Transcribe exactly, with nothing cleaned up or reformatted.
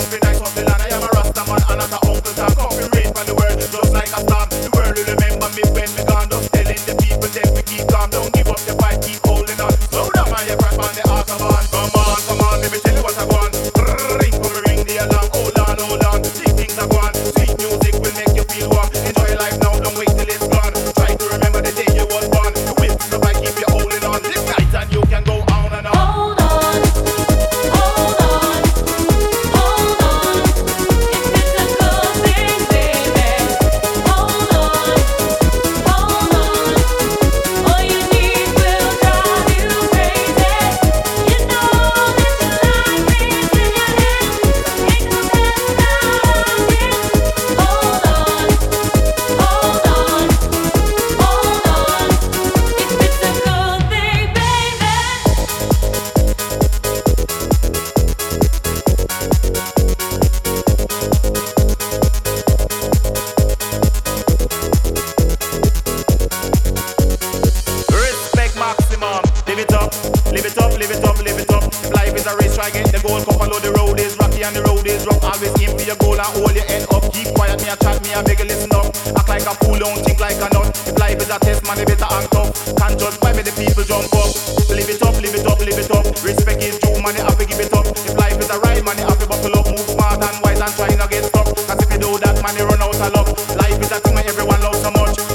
comfy nice of the land. I am a Rasta man and not a Uncle Tom. Comfy rain from the world, just like a storm. The world will remember me when we gone. Just telling the people them to keep calm. Don't give up the fight, keep holding on. Slow down man, you crash on the Autobahn. Come on, come on, let me tell you what I want. Ring, come ring the alarm. Hold on, hold on, big things are gone. Sweet music will make you feel warm. Enjoy life now, don't wait till it's gone. Try to remember the day you was born. The whip the bike, keep you holding on. This night and you can go on and on. Hold on, hold on, hold on. If it's a good thing, baby. Hold on, hold on. All you need will drive you crazy. You know that your life is in your hands. Ain't no messing around here. Hold on, hold on, hold on. If it's a good thing, baby. Respect maximum. Live it up, live it up, live it up, live it up. If life is a race, try get the goal. Come follow the road is rocky and the road is rough. Always aim for your goal and hold your head up. Keep quiet, me a chat, me a beg you listen up. Act like a fool, don't think like a nut. If life is a test, man, you better act tough. Can't judge by me, the people jump up. Live it up, live it up, live it up. Respect is due, man, you have to give it up. If life is a ride, man, you have to buckle up. Move smart and wise and try not get stuck. Cause if you do that, man, you run out of luck. Life is a thing that everyone loves so much.